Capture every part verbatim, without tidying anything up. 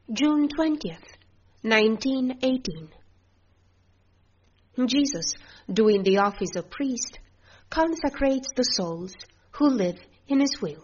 June twentieth, nineteen eighteen. Jesus, doing the office of priest, consecrates the souls who live in his will.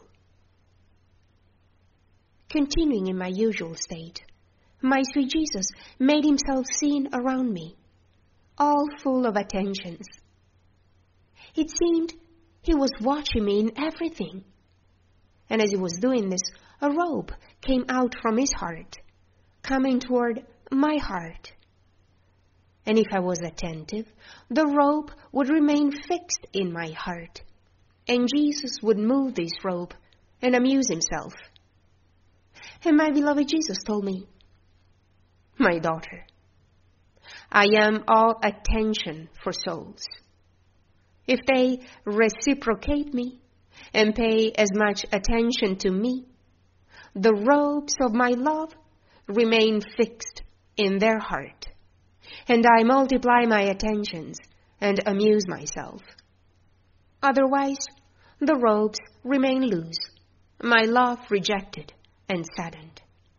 Continuing in my usual state, my sweet Jesus made himself seen around me, all full of attentions. It seemed he was watching me in everything. And as he was doing this, a robe came out from his heart, coming toward my heart. And if I was attentive, the robe would remain fixed in my heart, and Jesus would move this robe and amuse himself. And my beloved Jesus told me, "My daughter, I am all attention for souls. If they reciprocate me and pay as much attention to me, the robes of my love remain fixed in their heart, and I multiply my attentions and amuse myself. Otherwise, the robes remain loose, my love rejected and saddened."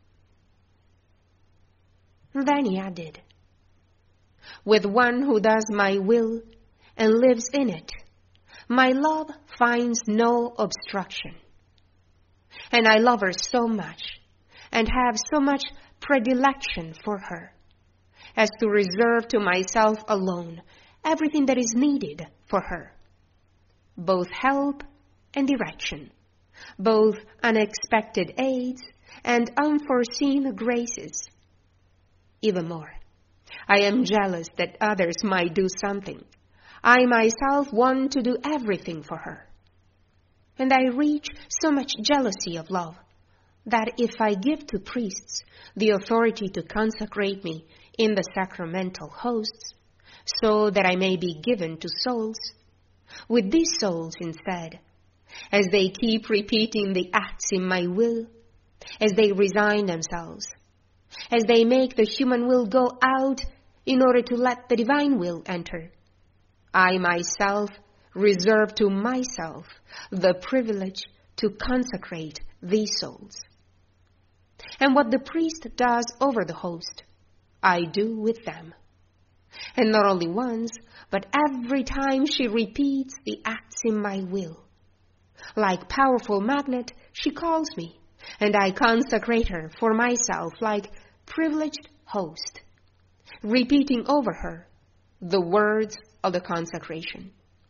Then he added, "With one who does my will and lives in it, my love finds no obstruction. And I love her so much and have so much predilection for her as to reserve to myself alone everything that is needed for her, both help and direction, both unexpected aids and unforeseen graces. Even more, I am jealous that others might do something. I myself want to do everything for her. And I reach so much jealousy of love that if I give to priests the authority to consecrate me in the sacramental hosts, so that I may be given to souls, with these souls instead, as they keep repeating the acts in my will, as they resign themselves, as they make the human will go out in order to let the divine will enter, I myself reserve to myself the privilege to consecrate these souls. And what the priest does over the host, I do with them. And not only once, but every time she repeats the acts in my will. Like powerful magnet, she calls me, and I consecrate her for myself like privileged host, repeating over her the words of the consecration.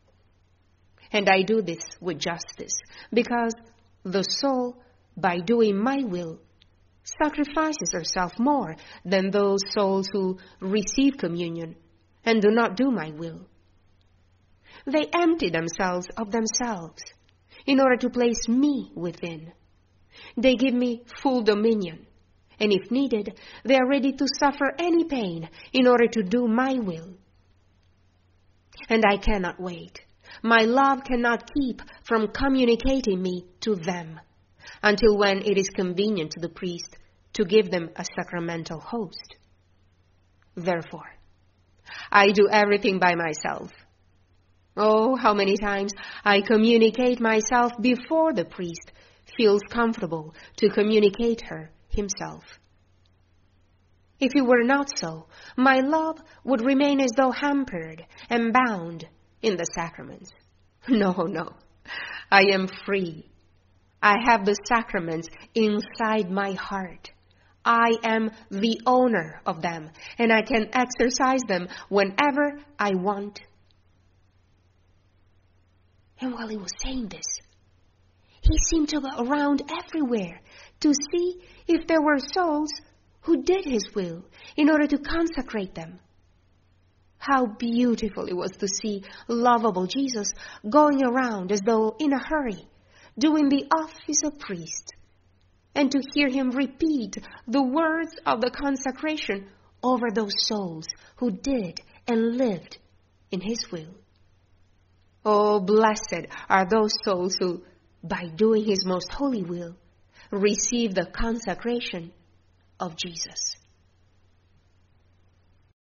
And I do this with justice, because the soul, by doing my will, sacrifices herself more than those souls who receive communion and do not do my will. They empty themselves of themselves in order to place me within. They give me full dominion, and if needed, they are ready to suffer any pain in order to do my will. And I cannot wait. My love cannot keep from communicating me to them until when it is convenient to the priest to give them a sacramental host. Therefore, I do everything by myself. Oh, how many times I communicate myself before the priest feels comfortable to communicate her himself. If it were not so, my love would remain as though hampered and bound in the sacraments. No, no, I am free. I have the sacraments inside my heart. I am the owner of them, and I can exercise them whenever I want. And while he was saying this, he seemed to go around everywhere to see if there were souls who did his will in order to consecrate them. How beautiful it was to see lovable Jesus going around as though in a hurry, doing the office of priest, and to hear him repeat the words of the consecration over those souls who did and lived in his will. Oh, blessed are those souls who, by doing his most holy will, receive the consecration of Jesus.